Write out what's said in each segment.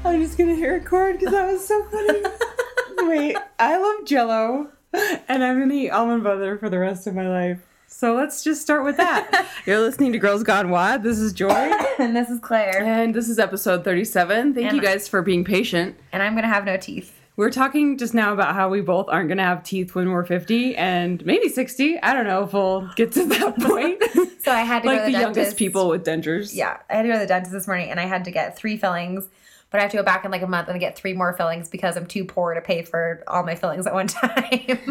I'm just going to hit record because that was so funny. Wait, I love Jell-O, and I'm going to eat almond butter for the rest of my life. So let's just start with that. You're listening to Girls Gone Wild. This is Joy. And this is Claire. And this is episode 37. Thank you guys for being patient. And I'm going to have no teeth. We were talking just now about how we both aren't going to have teeth when we're 50 and maybe 60. I don't know if we'll get to that point. So I had to go to the dentist. Youngest people with dentures. Yeah, I had to go to the dentist this morning, and I had to get 3 fillings. But I have to go back in like a month and get 3 more fillings because I'm too poor to pay for all my fillings at one time.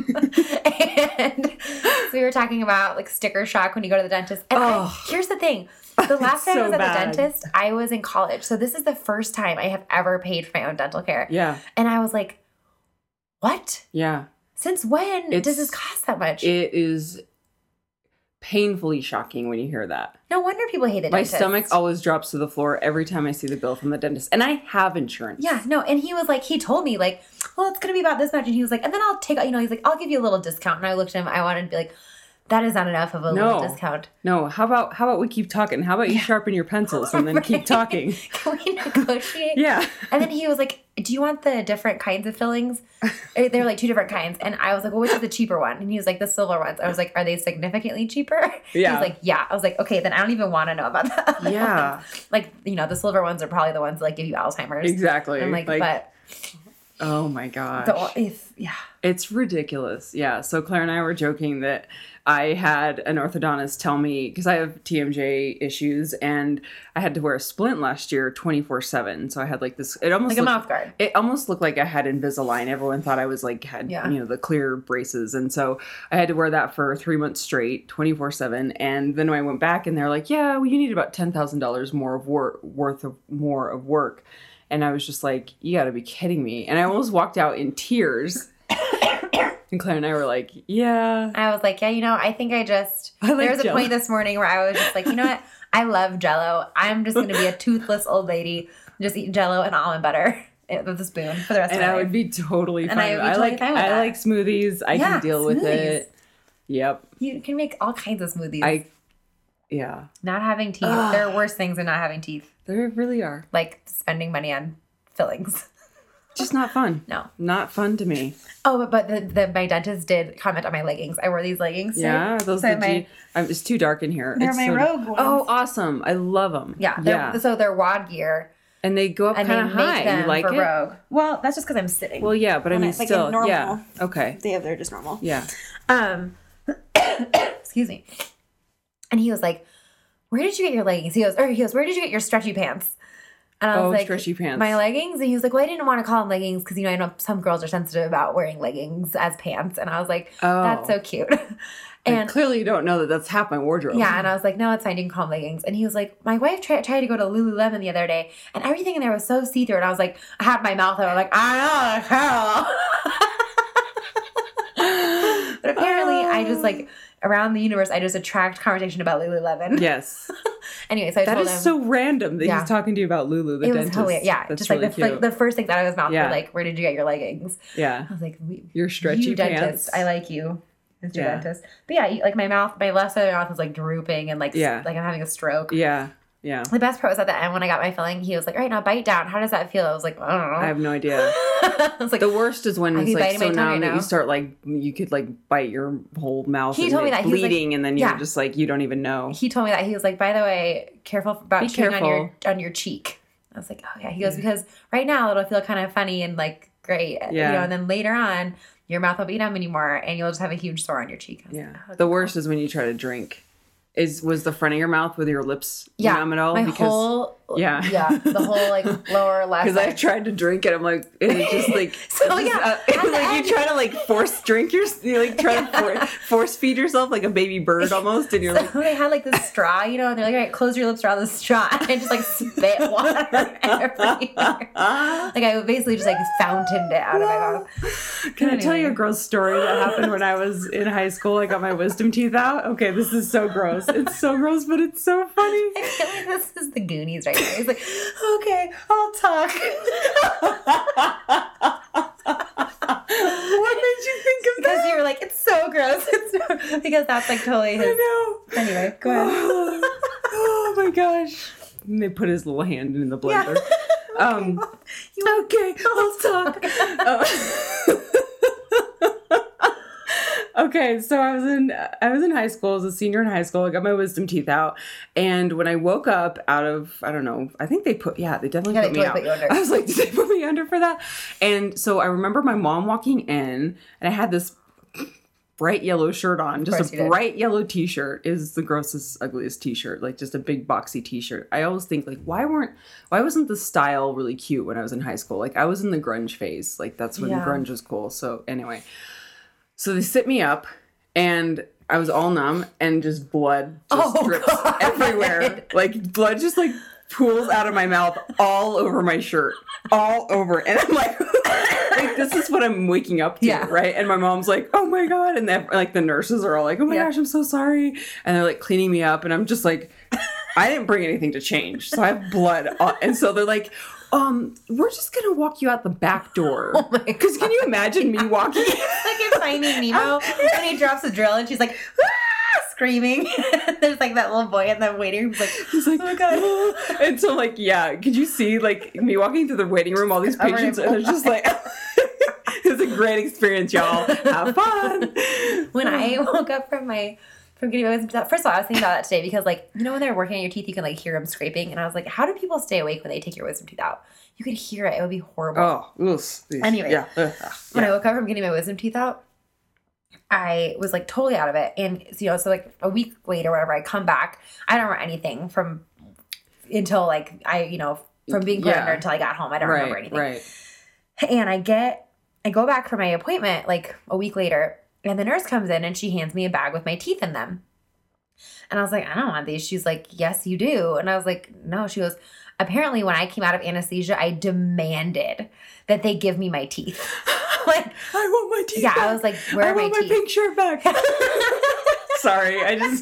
And so we were talking about like sticker shock when you go to the dentist. And here's the thing. The last time I was at the dentist, I was in college. So this is the first time I have ever paid for my own dental care. Yeah. And I was like, what? Yeah. Since when does this cost that much? It is painfully shocking when you hear that. No wonder people hate the dentist. My stomach always drops to the floor every time I see the bill from the dentist. And I have insurance. Yeah, no. And he was like, he told me like, well, it's going to be about this much. And he was like, and then I'll take, he's like, I'll give you a little discount. And I looked at him, I wanted to be like, that is not enough of a little discount. No. How about we keep talking? How about you sharpen your pencils and then keep talking? Can we negotiate? Yeah. And then he was like, do you want the different kinds of fillings? They're like 2 different kinds. And I was like, well, which is the cheaper one? And he was like, the silver ones. I was like, are they significantly cheaper? Yeah. He was like, yeah. I was like, okay, then I don't even want to know about that. Yeah. Like, the silver ones are probably the ones that like give you Alzheimer's. Exactly. I'm like but... Oh my gosh. It's ridiculous. Yeah. So Claire and I were joking that I had an orthodontist tell me, because I have TMJ issues, and I had to wear a splint last year 24/7. So I had like this, it almost like a mouth guard. It almost looked like I had Invisalign. Everyone thought I was like, had, the clear braces. And so I had to wear that for 3 months straight, 24/7. And then when I went back and they're like, yeah, well, you need about $10,000 more of more of work. And I was just like, you gotta be kidding me. And I almost walked out in tears. And Claire and I were like, yeah. I was like, yeah, I think there was a point this morning where I was just like, you know what? I love Jell-O. I'm just going to be a toothless old lady, just eat Jell-O and almond butter with a spoon for the rest of my life. And I would be totally fine. I like smoothies. I can deal with it. Yep. You can make all kinds of smoothies. Not having teeth. There are worse things than not having teeth. There really are. Like spending money on fillings. Just not fun. No. Not fun to me. Oh, but my dentist did comment on my leggings. I wore these leggings today. Yeah, those it's too dark in here. They're my Rogue ones. Oh, awesome. I love them. Yeah. So they're WOD gear. And they go up kind of high. You like it? Rogue. Well, that's just because I'm sitting. Well, yeah, but I mean, still. Like normal, yeah. Okay. They're just normal. Yeah. Excuse me. And he was like, where did you get your leggings? He goes, where did you get your stretchy pants? And I was like, stretchy pants. My leggings? And he was like, well, I didn't want to call them leggings because, I know some girls are sensitive about wearing leggings as pants. And I was like, that's so cute. And clearly you don't know that that's half my wardrobe. Yeah, and I was like, no, it's fine. You can call them leggings. And he was like, my wife tried to go to Lululemon the other day, and everything in there was so see-through. And I was like, I had my mouth out. I was like, I know. But apparently I just like, around the universe, I just attract conversation about Lululemon. Yes. Anyway, so I told him. That is so random that he's talking to you about Lulu, the dentist. Hilarious. Yeah, that's just really like the first thing out of his mouth were like, where did you get your leggings? Yeah. I was like, your stretchy pants. Dentist, I like you, Mr. Dentist. But yeah, like my left side of my mouth was like drooping and like I'm having a stroke. Yeah. Yeah. The best part was at the end when I got my filling, he was like, all right, now bite down. How does that feel? I was like, I don't know. I have no idea. I was like, the worst is when it's like so now that you start like, you could like bite your whole mouth. He told me that. Bleeding, and then you're just like, you don't even know. He told me that. He was like, by the way, careful about chewing on your cheek. I was like, oh yeah. He goes, because right now it'll feel kind of funny and like great. Yeah. And then later on, your mouth won't be numb anymore and you'll just have a huge sore on your cheek. The worst is when you try to drink. Was the front of your mouth with your lips numb at all? The whole like lower left. Because I tried to drink it, I'm like, it's just like, like you try to like force drink you like try to force feed yourself like a baby bird almost, and you're like, they had like this straw, and they're like, all right, close your lips around the straw, and I just like spit water everywhere. Like I basically just like fountained it out of my mouth. Can I tell you a gross story that happened when I was in high school? I got my wisdom teeth out. Okay, this is so gross. It's so gross, but it's so funny. I feel like this is the Goonies right now. He's like, okay, I'll talk. What made you think of that? Because you were like, it's so gross. Because that's like totally his. I know. Anyway, go ahead. Oh my gosh. And they put his little hand in the blender. Yeah. Okay, let's talk. Okay, so I was in high school. I was a senior in high school. I got my wisdom teeth out, and when I woke up out of, I don't know, I think they definitely put me out. Put you under. I was like, did they put me under for that? And so I remember my mom walking in, and I had this bright yellow shirt on, just a bright yellow t-shirt. Is the grossest, ugliest t-shirt, like just a big boxy t-shirt. I always think like, why wasn't the style really cute when I was in high school? Like I was in the grunge phase, like that's when grunge was cool. So anyway, so they sit me up, and I was all numb, and just blood just drips everywhere. Like blood just like pools out of my mouth all over my shirt, all over, and I'm like. Like, this is what I'm waking up to, right? And my mom's like, oh my God. And then, like, the nurses are all like, oh my gosh, I'm so sorry. And they're, like, cleaning me up. And I'm just like, I didn't bring anything to change. So I have blood. And so they're like, we're just going to walk you out the back door. Oh my God. Because can you imagine me walking? Like in Finding Nemo when he drops a drill and she's like, screaming. There's like that little boy in the waiting room he's like, oh my God. And so like, yeah, could you see like me walking through the waiting room, all these patients, and they're just like, it was a great experience, y'all. Have fun. When I woke up from getting my wisdom teeth, first of all, I was thinking about that today because like, you know, when they're working on your teeth, you can like hear them scraping. And I was like, how do people stay awake when they take your wisdom teeth out? You could hear it. It would be horrible. Oh, oof. Anyway, when I woke up from getting my wisdom teeth out, I was like totally out of it. And, you know, so like a week later, whatever, I come back. I don't remember anything from until like from being put under until I got home. I don't remember anything. Right. And I go back for my appointment like a week later, and the nurse comes in and she hands me a bag with my teeth in them. And I was like, I don't want these. She's like, yes, you do. And I was like, no. She goes, apparently when I came out of anesthesia, I demanded that they give me my teeth. Like, I want my teeth back. I was like, where are my teeth? I want my pink shirt back. Sorry, I just...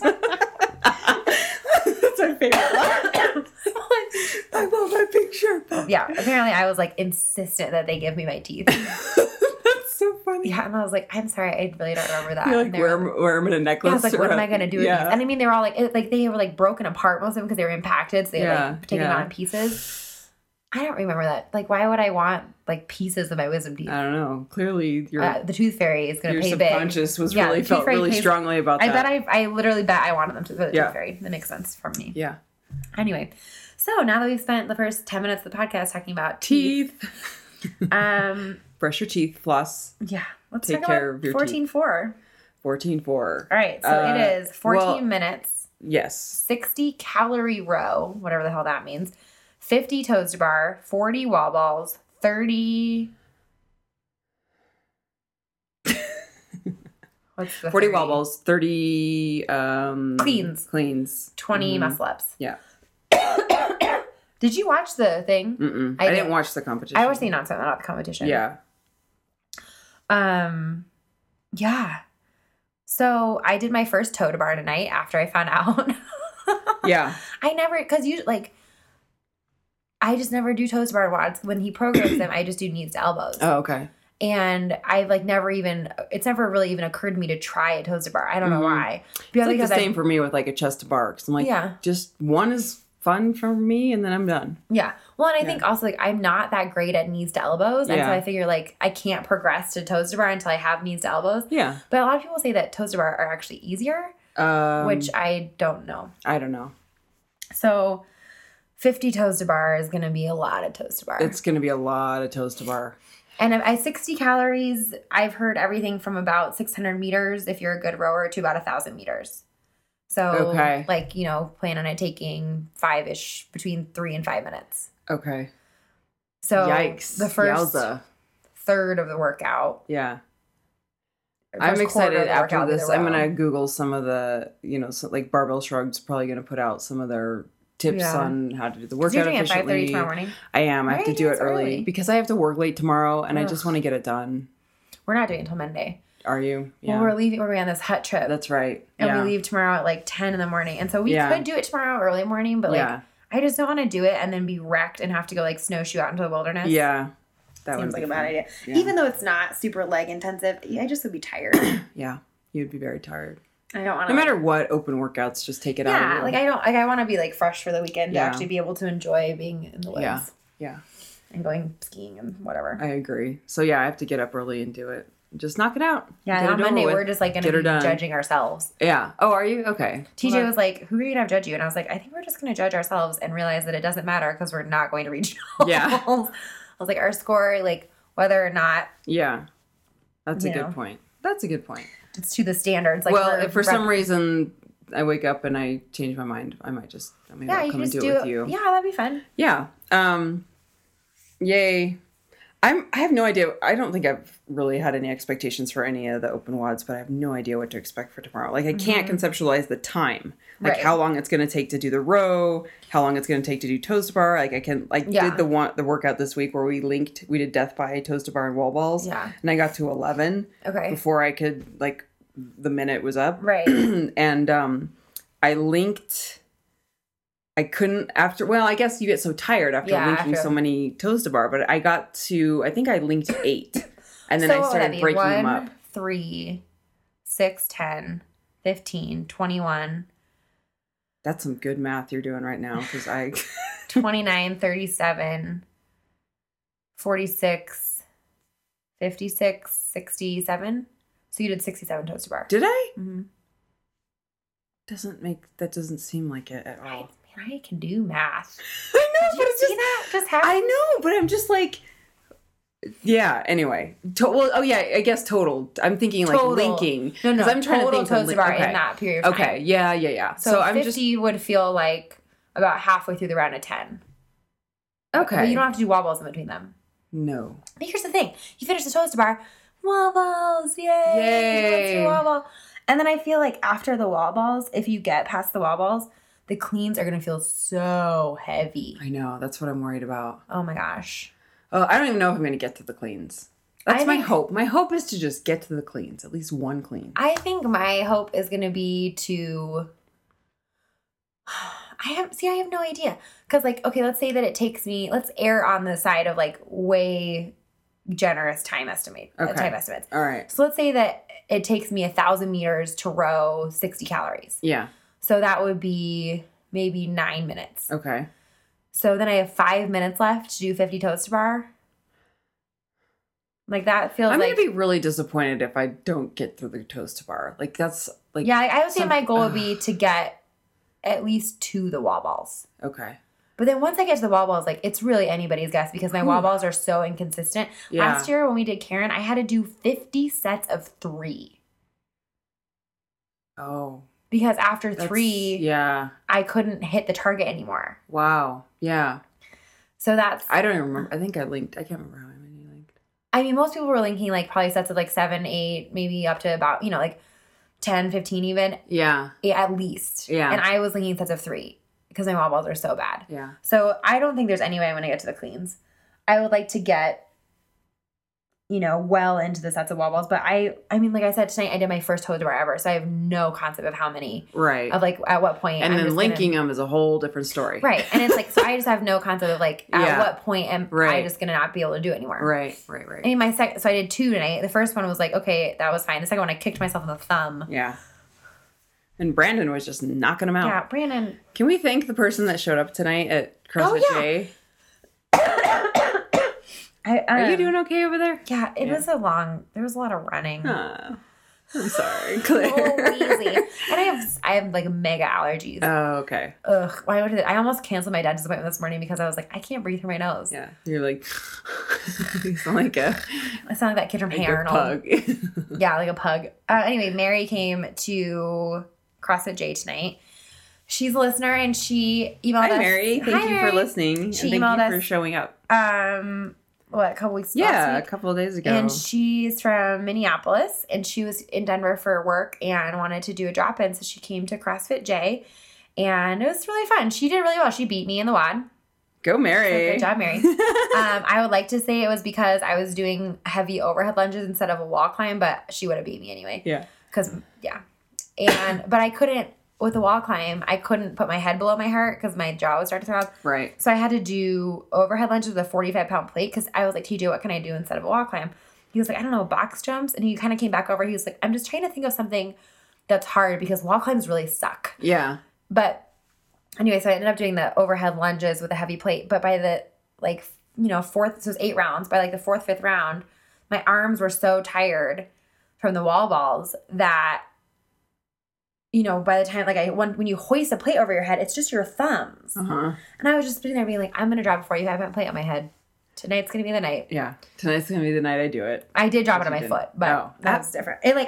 That's my favorite line. I want my pink shirt back. Yeah, apparently I was like insistent that they give me my teeth. That's so funny. Yeah, and I was like, I'm sorry, I really don't remember that. You're like, wear them in a necklace. Yeah, I was like, what am I going to do with these? And I mean, they were all like they were like broken apart, most of them, because they were impacted, so they had like taken out in pieces. I don't remember that. Like, why would I want like pieces of my wisdom teeth? I don't know. Clearly, the tooth fairy is going to pay big. Your subconscious was felt really strongly about that. I literally bet I wanted them to go to the tooth fairy. That makes sense for me. Yeah. Anyway, so now that we've spent the first 10 minutes of the podcast talking about teeth. Brush your teeth, floss. Yeah. Let's take care of your 14.4. 14.4. All right. So it is 14 minutes. Yes. 60 calorie row, whatever the hell that means. 50 toaster bar, 40 wall balls, 30. What's the 40 wall balls, 30 cleans, 20 muscle ups. Yeah. Did you watch the thing? Mm-mm. I didn't watch the competition. I watched the announcement, not the competition. Yeah. Yeah. So I did my first toe to bar tonight after I found out. Yeah. I never, because you like. I just never do toes to bar wads. When he programs them, I just do knees to elbows. Oh, okay. And I've like it's never really even occurred to me to try a toes to bar. I don't know why. It's like the same for me with like a chest to bar. Cause I'm like, just one is fun for me and then I'm done. Yeah. Well, and I think also like I'm not that great at knees to elbows. And so I figure like I can't progress to toes to bar until I have knees to elbows. Yeah. But a lot of people say that toes to bar are actually easier, which I don't know. I don't know. So 50 toes to bar is going to be a lot of toes to bar. It's going to be a lot of toes to bar. And at 60 calories, I've heard everything from about 600 meters if you're a good rower to about 1,000 meters. So, like, you know, plan on it taking between 3 and 5 minutes. Okay. So, yikes. The first third of the workout. Yeah. I'm excited after this. I'm going to Google some of the, like Barbell Shrugs probably going to put out some of their tips on how to do the workout efficiently. You're doing it at 5:30 tomorrow morning? I am. I have to do it early because I have to work late tomorrow and I just want to get it done. We're not doing it until Monday. Are you? Yeah. Well, we're going on this hut trip. That's right. And we leave tomorrow at like 10 in the morning. And so we could do it tomorrow early morning, but like I just don't want to do it and then be wrecked and have to go like snowshoe out into the wilderness. Yeah. That seems like a bad idea. Yeah. Even though it's not super leg intensive, I just would be tired. Yeah. You'd be very tired. I don't want to. No matter what, open workouts, just take it out. Yeah, like I want to be like fresh for the weekend to actually be able to enjoy being in the woods. Yeah. and going skiing and whatever. I agree. So yeah, I have to get up early and do it. Just knock it out. Yeah, on Monday we're just like going to be judging ourselves. Yeah. Oh, are you? Okay. TJ was like, who are you going to have judge you? And I was like, I think we're just going to judge ourselves and realize that it doesn't matter because we're not going to regionals. Yeah. I was like, our score, like whether or not. Yeah. That's a good point. That's a good point. It's to the standards. Like, well, if for some reason I wake up and I change my mind, I might come and do it with you. Yeah, that'd be fun. Yeah. Yay. I have no idea. I don't think I've really had any expectations for any of the open WODs, but I have no idea what to expect for tomorrow. Like, I can't conceptualize the time. Like, how long it's going to take to do the row, how long it's going to take to do toes to bar. Like, I did the workout this week where we did death by toes to bar and wall balls. Yeah. And I got to 11. Okay. Before I could, like, the minute was up. Right. And I linked... I couldn't after, well, I guess you get so tired after linking so many toes to bar, but I think I linked 8. And then I started breaking them up. 3, 6, 10, 15, 21. That's some good math you're doing right now because 29, 37, 46, 56, 67. So you did 67 toes to bar. Did I? Mm-hmm. That doesn't seem like it at all. I can do math. I know, Did you see that just happened? I know, but I'm just like, yeah. Anyway, I guess total. I'm thinking like linking. No, I'm trying to think toes to bar in that period of time. Okay, yeah. So I'm 50 would feel like about halfway through the round of 10. Okay, but you don't have to do wall balls in between them. No. But here's the thing: you finish the toes to bar, wall balls, yay! Wall ball. And then I feel like after the wall balls, if you get past the wall balls, the cleans are going to feel so heavy. I know. That's what I'm worried about. Oh, my gosh. I don't even know if I'm going to get to the cleans. That's my hope. My hope is to just get to the cleans. At least one clean. I think my hope is going to be to... I have no idea. Because, like, okay, let's say that it takes me... Let's err on the side of, like, way generous time estimates. All right. So let's say that it takes me 1,000 meters to row 60 calories. Yeah. So that would be maybe 9 minutes. Okay. So then I have 5 minutes left to do 50 toes to bar. Like that feels I'm going to be really disappointed if I don't get through the toes to bar. Like that's like... Yeah, I would say my goal would be to get at least to the wall balls. Okay. But then once I get to the wall balls, like it's really anybody's guess because my wall balls are so inconsistent. Yeah. Last year when we did Karen, I had to do 50 sets of 3. Oh. Because after 3, I couldn't hit the target anymore. Wow. Yeah. So that's... I don't even remember. I think I linked. I can't remember how many I linked. I mean, most people were linking like probably sets of like 7, 8, maybe up to about, like 10, 15 even. Yeah. At least. Yeah. And I was linking sets of 3 because my wall balls are so bad. Yeah. So I don't think there's any way I'm going to get to the cleans. I would like to get... well into the sets of wall balls. But I mean, like I said, tonight I did my first toe to bar ever, so I have no concept of how many. Right. Of like, at what point. And then linking them is a whole different story. Right. And it's like, so I just have no concept of like, at what point am I just going to not be able to do it anymore. Right. I mean, so I did 2 tonight. The first one was like, okay, that was fine. The second one, I kicked myself in the thumb. Yeah. And Brandon was just knocking them out. Yeah, Brandon. Can we thank the person that showed up tonight at CrossFit J? Are you doing okay over there? Yeah, there was a lot of running. I'm sorry, Claire. Wheezy. And I have like mega allergies. Oh, okay. Ugh. I almost canceled my dentist appointment this morning because I was like, I can't breathe through my nose. Yeah. You're like, you sound like I sound like that kid from Hey Arnold. Pug. Yeah, like a pug. Anyway, Mary came to CrossFit J tonight. She's a listener and she emailed us. Hi, Mary. Thank you for listening. She and emailed thank you for showing up. A couple weeks ago? Yeah, a couple of days ago. And she's from Minneapolis, and she was in Denver for work and wanted to do a drop-in, so she came to CrossFit J, and it was really fun. She did really well. She beat me in the WOD. Go, Mary. So good job, Mary. I would like to say it was because I was doing heavy overhead lunges instead of a wall climb, but she would have beat me anyway. Yeah. But I couldn't, with the wall climb, I couldn't put my head below my heart because my jaw would start to throb. Right. So I had to do overhead lunges with a 45-pound plate because I was like, TJ, what can I do instead of a wall climb? He was like, I don't know, box jumps. And he kind of came back over. He was like, I'm just trying to think of something that's hard because wall climbs really suck. Yeah. But anyway, so I ended up doing the overhead lunges with a heavy plate. But by the fourth, so it was 8 rounds. By like the 4th, 5th round, my arms were so tired from the wall balls that, by the time, like when you hoist a plate over your head, it's just your thumbs. Uh-huh. And I was just sitting there being like, I'm going to drop it for you. I have a plate on my head. Tonight's going to be the night. Yeah. Tonight's going to be the night I do it. I did drop it on my foot, but that's different. It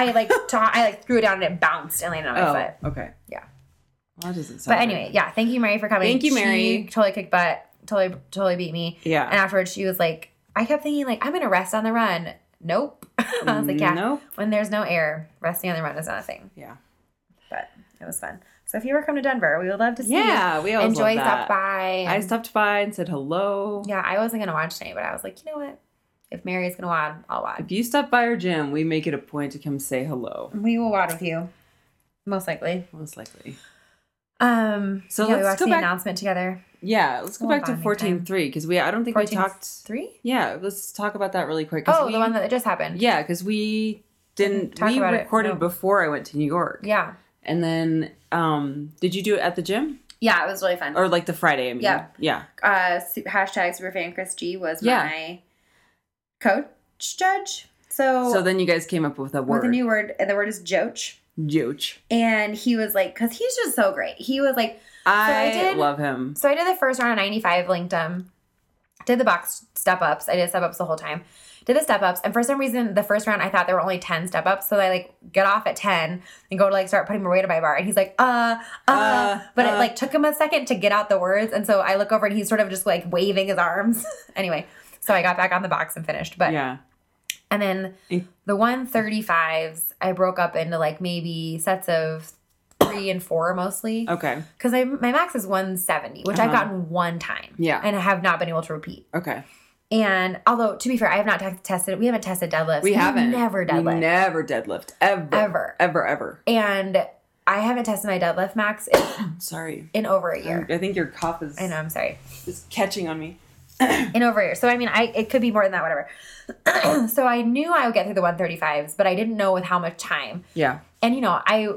I threw it down and it bounced and landed on my foot. Okay. Yeah. Well, that doesn't sound But anyway, yeah. Thank you, Mary, for coming. Thank you, Mary. She totally kicked butt. Totally beat me. Yeah. And afterwards, she was like, I kept thinking, like, I'm going to rest on the run. Nope. I was like, yeah. Nope. When there's no air, resting on the run is not a thing. Yeah. But it was fun. So if you ever come to Denver, we would love to see you. Yeah, we always Enjoy love that. stopped by. I stopped by and said hello. Yeah, I wasn't going to watch tonight, but I was like, you know what? If Mary's going to WOD, I'll WOD. If you stop by our gym, we make it a point to come say hello. We will WOD with you. Most likely. Most likely. So let's we watched go the back. announcement together. Yeah, let's go back to 14.3 because I don't think we talked. 14.3? Yeah, let's talk about that really quick. Oh, the one that just happened. Yeah, because we didn't. We recorded before I went to New York. Yeah. And then, did you do it at the gym? Yeah, it was really fun. Or like the Friday, I mean. Yeah. Yeah. Hashtag Superfan Chris G was my coach judge. So then you guys came up with a word. With a new word, and the word is joch. Joch. And he was like, because he's just so great. He was like, I love him. So I did the first round of 95, linked him. Did the box step-ups. I did step-ups the whole time. Did the step-ups. And for some reason, the first round, I thought there were only 10 step-ups. So I, like, get off at 10 and go to, like, start putting more weight on my bar. And he's like, But it, like, took him a second to get out the words. And so I look over and he's sort of just, like, waving his arms. Anyway, so I got back on the box and finished. But yeah. And then the 135s, I broke up into, like, maybe sets of 3 and 4 mostly. Okay. Because my max is 170, which I've gotten one time. Yeah. And I have not been able to repeat. Okay. And although, to be fair, I have not tested. We haven't tested deadlifts. We haven't. Never deadlift. We never deadlift. Ever. And I haven't tested my deadlift max sorry. In over a year. I think your cough is... I know, I'm sorry. Is catching on me. In over a year. So, I mean, it could be more than that, whatever. So, I knew I would get through the 135s, but I didn't know with how much time. Yeah. And, I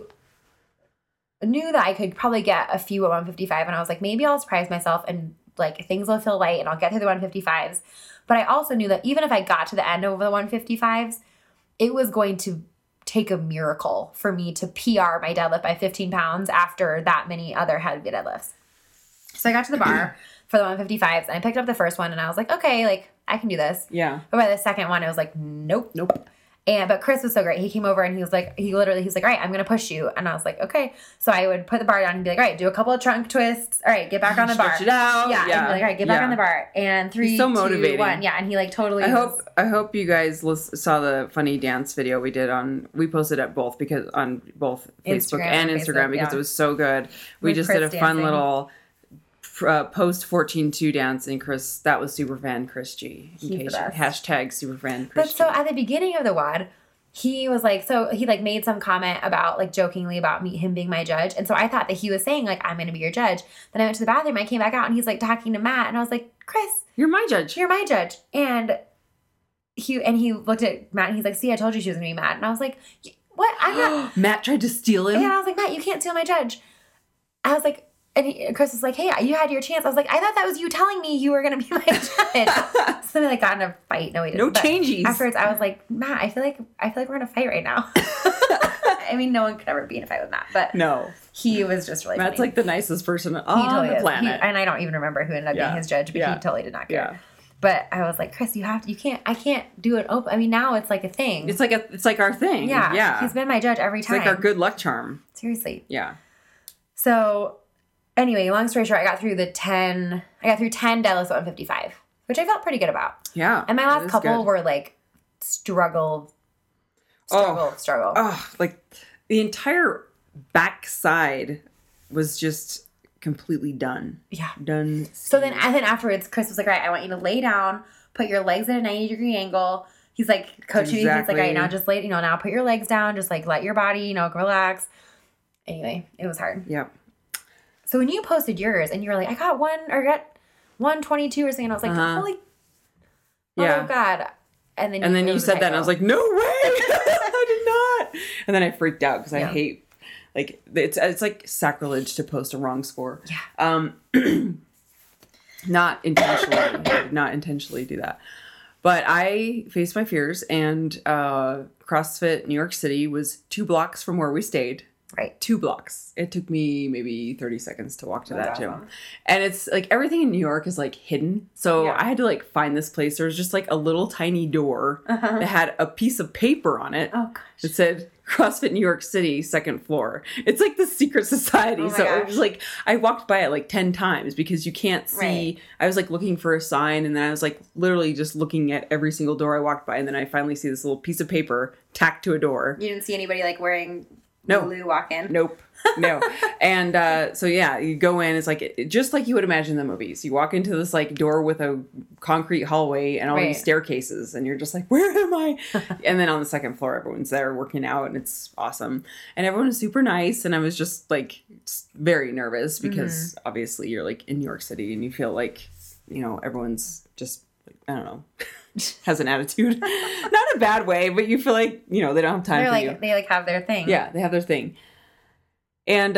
knew that I could probably get a few at 155, and I was like, maybe I'll surprise myself and, like, things will feel light and I'll get through the 155s. But I also knew that even if I got to the end of the 155s, it was going to take a miracle for me to PR my deadlift by 15 pounds after that many other heavy deadlifts. So I got to the bar for the 155s, and I picked up the first one, and I was like, okay, like, I can do this. Yeah. But by the second one, I was like, nope. But Chris was so great. He came over and he's like, all right, I'm going to push you. And I was like, okay. So I would put the bar down and be like, all right, do a couple of trunk twists. All right, get back on the bar. Stretch it out. Yeah. And be like, all right, get back on the bar. And 3, so 2, motivating. 1. Yeah. And he like totally. I hope you guys saw the funny dance video we posted at both on both Facebook and Instagram because it was so good. We just did a fun little post 14.2 dance, and Chris, that was Superfan Chris G. Hashtag Superfan Chris G. But so at the beginning of the WOD, he was like, he like made some comment about like jokingly about him being my judge. And so I thought that he was saying like, I'm going to be your judge. Then I went to the bathroom, I came back out and he's like talking to Matt. And I was like, Chris, you're my judge. And he looked at Matt and he's like, see, I told you she was going to be mad. And I was like, what? I'm not. Matt tried to steal him. And I was like, Matt, you can't steal my judge. I was like, and Chris was like, hey, you had your chance. I was like, I thought that was you telling me you were going to be my judge. So then they got in a fight. No, we didn't. No changes. Afterwards, I was like, Matt, I feel like we're in a fight right now. I mean, no one could ever be in a fight with Matt, but no, he was just really Matt's funny. Like the nicest person on the planet. And I don't even remember who ended up being his judge, but he totally did not care. Yeah. But I was like, Chris, I can't do it open. I mean, now it's like a thing. It's like our thing. Yeah. Yeah. He's been my judge every time. It's like our good luck charm. Seriously. Yeah. So anyway, long story short, I got through 10 deadlifts at 155, which I felt pretty good about. Yeah. And my last couple were like struggle. Oh, like the entire backside was just completely done. Yeah. Done. So then afterwards, Chris was like, all right, I want you to lay down, put your legs at a 90-degree angle. He's like, coaching me. He's like, all right, now just lay, now put your legs down, just like let your body, relax. Anyway, it was hard. Yep. So when you posted yours and you were like, I got 122 or something, and I was like, holy, oh God. And then you said that, and I was like, no way, I did not. And then I freaked out because I hate, like, it's like sacrilege to post a wrong score. Yeah. Not intentionally. I did not intentionally do that. But I faced my fears, and CrossFit New York City was 2 blocks from where we stayed. Right. 2 blocks. It took me maybe 30 seconds to walk to that gym. And it's like everything in New York is like hidden. So I had to like find this place. There was just like a little tiny door that had a piece of paper on it that said CrossFit New York City, 2nd floor. It's like the secret society. So it was like, I walked by it like 10 times because you can't see. Right. I was like looking for a sign, and then I was like literally just looking at every single door I walked by. And then I finally see this little piece of paper tacked to a door. You didn't see anybody like wearing... No. Lulu walk in. Nope. No. And so yeah, you go in, it's like just like you would imagine the movies. You walk into this like door with a concrete hallway and all these staircases, and you're just like, where am I? And then on the 2nd floor, everyone's there working out, and it's awesome. And everyone is super nice, and I was just like very nervous because obviously you're like in New York City and you feel like, you know, everyone's just, I don't know, has an attitude. Not a bad way, but you feel like, you know, they don't have time for you. They like have their thing. Yeah, they have their thing. And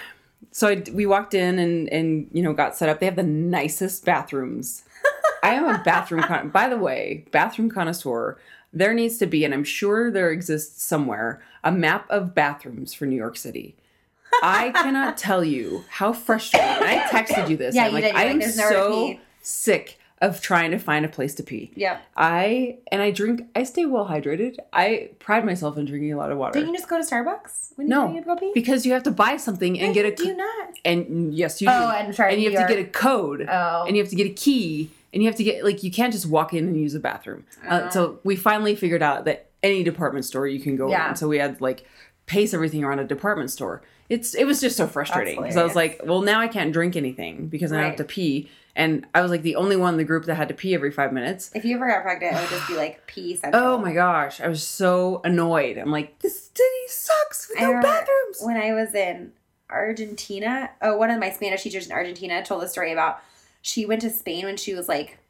so we walked in and, you know, got set up. They have the nicest bathrooms. I am a bathroom by the way, bathroom connoisseur. There needs to be, and I'm sure there exists somewhere, a map of bathrooms for New York City. I cannot tell you how frustrating. And I texted you this. Yeah, I'm like, I am so sick of trying to find a place to pee. Yeah. I stay well hydrated. I pride myself in drinking a lot of water. Don't you just go to Starbucks when you go pee? Because you have to buy something and get a... Do you not? And yes, you do. Oh, and sorry, and you have to get a code. Oh. And you have to get a key. And you have to get, like, you can't just walk in and use a bathroom. So we finally figured out that any department store you can go in. So we had, like, pace everything around a department store. It was just so frustrating. Because I was like, well, now I can't drink anything because I have to pee. And I was like the only one in the group that had to pee every 5 minutes. If you ever got pregnant, it would just be like pee central. Oh my gosh. I was so annoyed. I'm like, this city sucks with no bathrooms. When I was in Argentina, one of my Spanish teachers in Argentina told a story about she went to Spain when she was like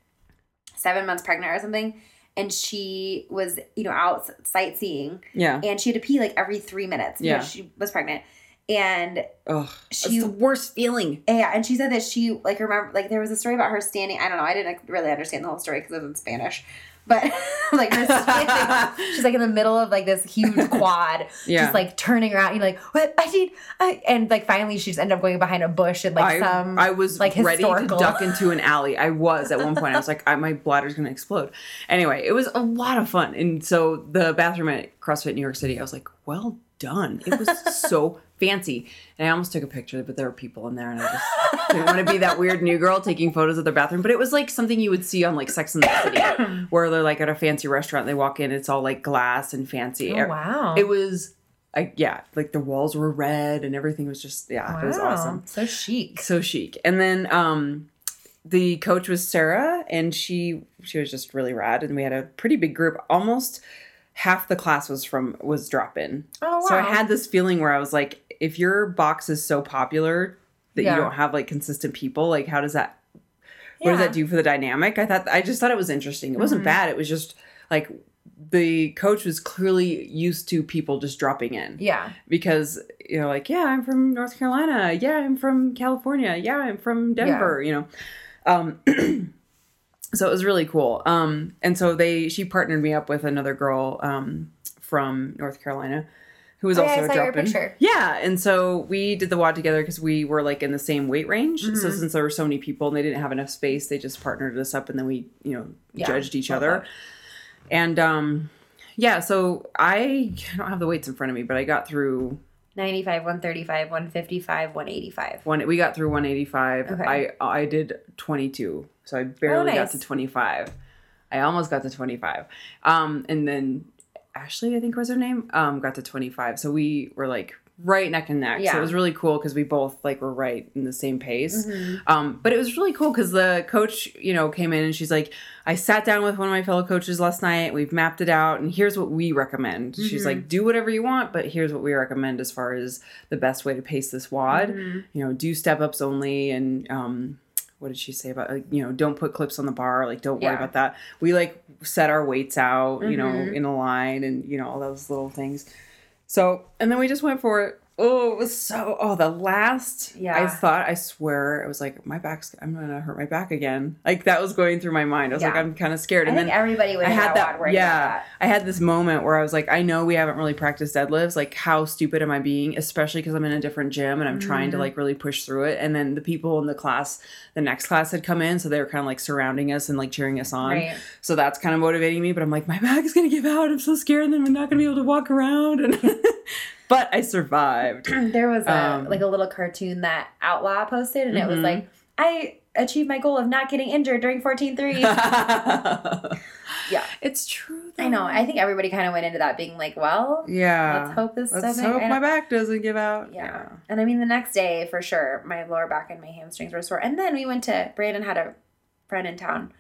7 months pregnant or something. And she was, you know, out sightseeing. Yeah. And she had to pee like every 3 minutes because she was pregnant. And it's the worst feeling. Yeah, and she said that she like remember like there was a story about her standing. I don't know. I didn't really understand the whole story because it was in Spanish, but like her standing, she's like in the middle of like this huge quad, just like turning around. You're like, what? And like finally she just ended up going behind a bush and like I was like ready to duck into an alley. I was at one point. I was like, my bladder's gonna explode. Anyway, it was a lot of fun, and so the bathroom at CrossFit New York City, I was like, well done. It was so fancy. And I almost took a picture, but there were people in there, and I just didn't want to be that weird new girl taking photos of their bathroom. But it was like something you would see on like Sex and the City, where they're like at a fancy restaurant. They walk in, it's all like glass and fancy. Oh, wow. It was, like the walls were red and everything was just, It was awesome. So chic. So chic. And then the coach was Sarah, and she was just really rad. And we had a pretty big group. Almost half the class was drop-in. Oh, wow. So I had this feeling where I was like, if your box is so popular that you don't have like consistent people, like what does that do for the dynamic? I just thought it was interesting. It wasn't bad. It was just like the coach was clearly used to people just dropping in. Yeah. Because, you know, like, yeah, I'm from North Carolina. Yeah, I'm from California. Yeah, I'm from Denver, you know. So it was really cool. And so she partnered me up with another girl from North Carolina who was also a drop-in. Yeah, and so we did the WOD together because we were like in the same weight range. Mm-hmm. So since there were so many people and they didn't have enough space, they just partnered us up, and then we, you know, judged each other. That. And so I don't have the weights in front of me, but I got through 95, 135, 155, 185. We got through 185. Okay. I did 22. So I barely got to 25. I almost got to 25. And then Ashley, I think was her name, got to 25. So we were like right neck and neck. Yeah. So it was really cool because we both like were right in the same pace. Mm-hmm. But it was really cool because the coach, you know, came in and she's like, I sat down with one of my fellow coaches last night. We've mapped it out, and here's what we recommend. Mm-hmm. She's like, do whatever you want, but here's what we recommend as far as the best way to pace this WOD. Mm-hmm. You know, do step-ups only, and what did she say about, like, you know, don't put clips on the bar. Like, don't worry about that. We, like, set our weights out, you know, in a line and, you know, all those little things. So, and then we just went for it. Oh, it was so. Oh, the last. Yeah. I swear, it was like I'm gonna hurt my back again. Like that was going through my mind. I was like, I'm kind of scared. And I think everybody would have that. Yeah. I had this moment where I was like, I know we haven't really practiced deadlifts. Like, how stupid am I being? Especially because I'm in a different gym and I'm trying to like really push through it. And then the people in the next class had come in, so they were kind of like surrounding us and like cheering us on. Right. So that's kind of motivating me. But I'm like, my back is gonna give out. I'm so scared, and then we're not gonna be able to walk around. And but I survived. There was a little cartoon that Outlaw posted, and it was like, I achieved my goal of not getting injured during 14-3. Yeah. It's true, though. I know. I think everybody kind of went into that being like, well, let's hope my back doesn't give out. Yeah. And I mean, the next day, for sure, my lower back and my hamstrings were sore. And then Brandon had a friend in town.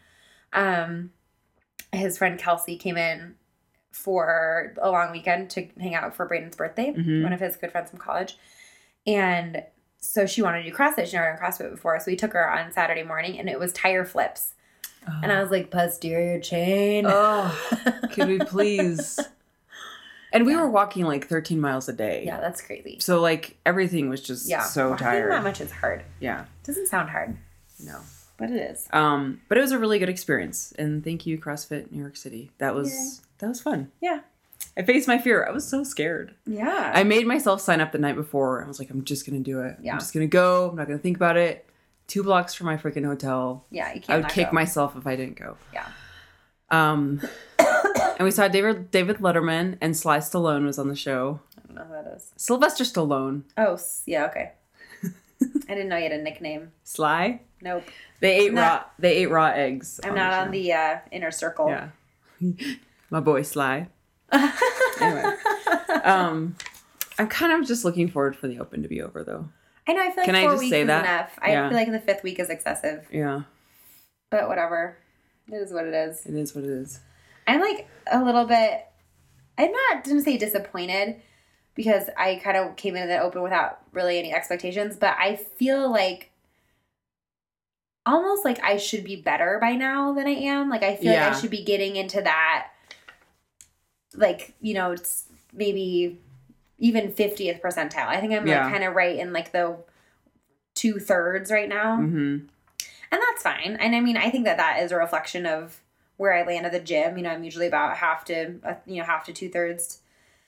His friend Kelsey came in for a long weekend to hang out for Brayden's birthday, one of his good friends from college. And so she wanted to do CrossFit. She'd never done CrossFit before. So we took her on Saturday morning, and it was tire flips. Oh. And I was like, posterior chain. Oh, could we please? And we were walking like 13 miles a day. Yeah, that's crazy. So like everything was just so tired. That much is hard. Yeah. It doesn't sound hard. No. But it is. But it was a really good experience. And thank you, CrossFit New York City. That was fun. Yeah. I faced my fear. I was so scared. Yeah. I made myself sign up the night before. I was like, I'm just going to do it. Yeah. I'm just going to go. I'm not going to think about it. 2 blocks from my freaking hotel. Yeah, you can't. I would kick myself if I didn't go. Yeah. And we saw David Letterman, and Sly Stallone was on the show. I don't know who that is. Sylvester Stallone. Oh, yeah, okay. I didn't know you had a nickname. Sly? Nope. They ate raw eggs. I'm not on the inner circle. Yeah. My boy Sly. Anyway. I'm kind of just looking forward for the Open to be over, though. I know, I feel like 4 weeks is enough. I feel like the 5th week is excessive. Yeah. But whatever. It is what it is. It is what it is. I'm like a little bit, didn't say disappointed, because I kind of came into the Open without really any expectations, but I feel like almost like I should be better by now than I am. Like I feel like I should be getting into that, like, it's maybe even 50th percentile. I think I'm like kind of right in like the 2/3 right now. Mm-hmm. And that's fine. And I mean, I think that is a reflection of where I land at the gym. I'm usually about half to 2/3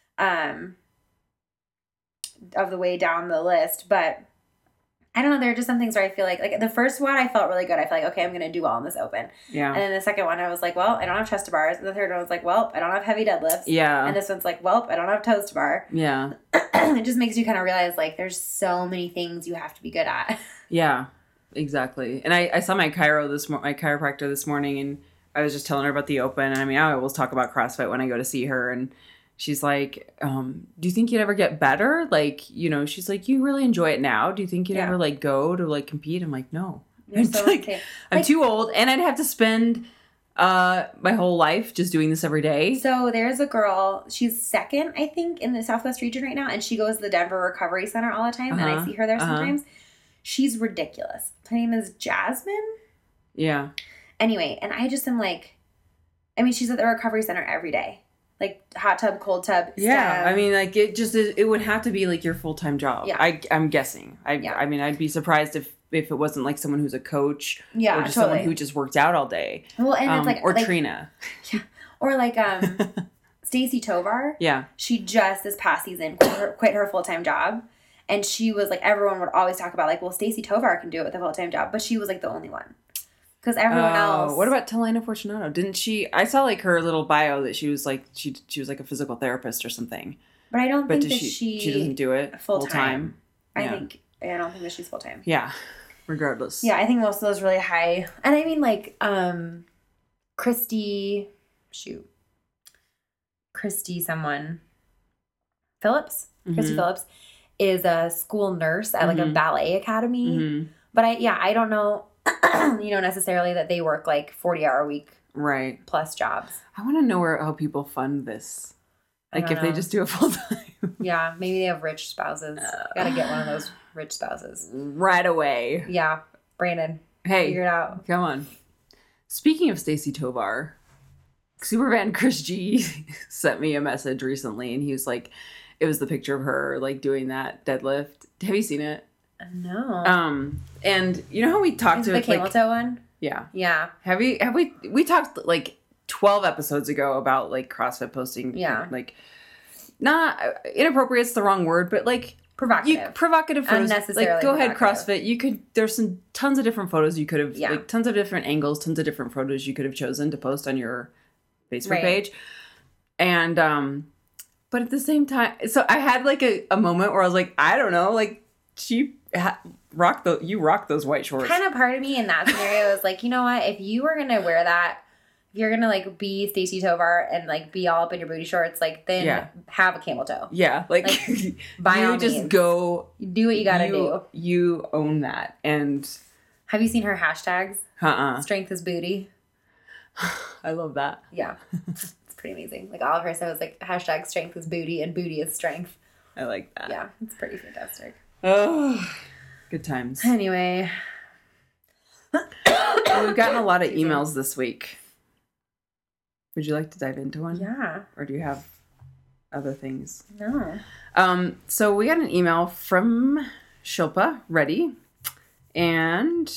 of the way down the list. But I don't know. There are just some things where I feel like the first one I felt really good. I felt like, okay, I'm going to do well in this Open. Yeah. And then the second one I was like, well, I don't have chest to bars. And the third one was like, well, I don't have heavy deadlifts. Yeah. And this one's like, well, I don't have toes to bar. Yeah. It just makes you kind of realize like there's so many things you have to be good at. Yeah, exactly. And I saw my chiropractor this morning, and I was just telling her about the Open. And I mean, I always talk about CrossFit when I go to see her, and she's like, do you think you'd ever get better? Like, she's like, you really enjoy it now. Do you think you'd ever like go to like compete? I'm like, no. So like, I'm too old, and I'd have to spend my whole life just doing this every day. So there's a girl, she's second, I think, in the Southwest region right now, and she goes to the Denver Recovery Center all the time, and I see her there sometimes. She's ridiculous. Her name is Jasmine. Yeah. Anyway, and I just am like, I mean, she's at the recovery center every day. Like hot tub, cold tub. Yeah, I mean, like it would have to be like your full-time job. Yeah, I'm guessing. I mean, I'd be surprised if it wasn't like someone who's a coach. Yeah, or just someone who just worked out all day. Well, and it's like Trina. Yeah, or like Stacy Tovar. Yeah, she just this past season quit her full-time job, and she was like, everyone would always talk about like, well, Stacy Tovar can do it with a full-time job, but she was like the only one. Because everyone else. What about Talina Fortunato? Didn't she? I saw like her little bio that she was like she was like a physical therapist or something. But I don't think that she doesn't do it full time. I don't think that she's full time. Yeah. Regardless. Yeah, I think most of those really high, and I mean like Christy Phillips is a school nurse at like a ballet academy. Mm-hmm. But I don't know. Necessarily that they work like 40-hour week right plus jobs. I want to know how people fund this. Like if they just do it full time. Yeah, maybe they have rich spouses. Gotta get one of those rich spouses right away. Yeah, Brandon. Hey, figure it out. Come on. Speaking of Stacy Tovar, Supervan Chris G sent me a message recently, and he was like, It was the picture of her like doing that deadlift. Have you seen it? No. And you know how we talked to the camel toe one? Yeah. Yeah. We talked like 12 episodes ago about like CrossFit posting. Yeah. Like not inappropriate's the wrong word, but like provocative photos. Unnecessarily like go ahead, CrossFit. There's tons of different photos you could have like tons of different angles, tons of different photos you could have chosen to post on your Facebook page. And but at the same time, so I had like a moment where I was like, I don't know, like you rock those white shorts. Kind of part of me in that scenario is like, you know what? If you were gonna wear that, if you're gonna like be Stacey Tovar and like be all up in your booty shorts, like then have a camel toe. Yeah, like by you all just means. go do what you gotta do. You own that. And have you seen her hashtags? Strength is booty. I love that. Yeah. Pretty amazing. Like all of her stuff was like hashtag strength is booty and booty is strength. I like that. Yeah, it's pretty fantastic. Oh, good times. Anyway. Well, we've gotten a lot of emails this week. Would you like to dive into one? Yeah. Or do you have other things? No. So we got an email from Shilpa Reddy, and